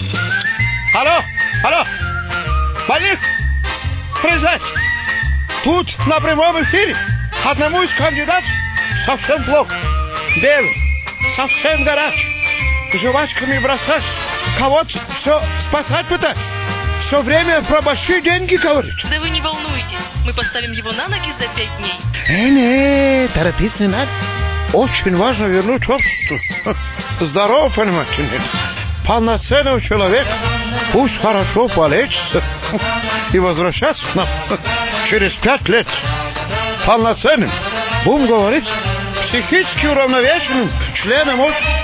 Алло. Борис, приезжайте. Тут на прямом эфире одному из кандидатов совсем плохо. Белый, совсем горячий. Жвачками бросать. Кого-то все спасать пытаться. Все время про большие деньги говорит. Да вы не волнуйтесь. Мы поставим его на ноги за 5 дней. Не, торопиться не надо. Очень важно вернуть обществу здорового, понимаете, полноценного человека. Пусть хорошо полечится и возвращаться к нам через 5 лет полноценным, будем говорить, психически уравновешенным членом общества.